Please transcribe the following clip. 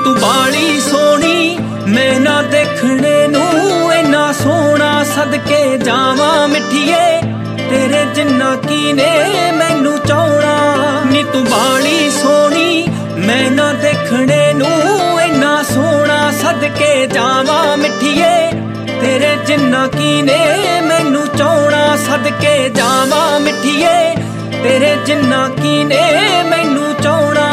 तू बाली सोनी मैं ना देखने नू इन्ना सोना सदके जावां मिठिए तेरे जिन्ना कीने मैनू चाहना नी तू बाली सोनी मैं ना देखने नू इन्ना सोना सदके जावां मिठिए तेरे जिन्ना कीने मैनू चाहना सदके जावां मिठिए तेरे जिन्ना कीने मैनू चाहना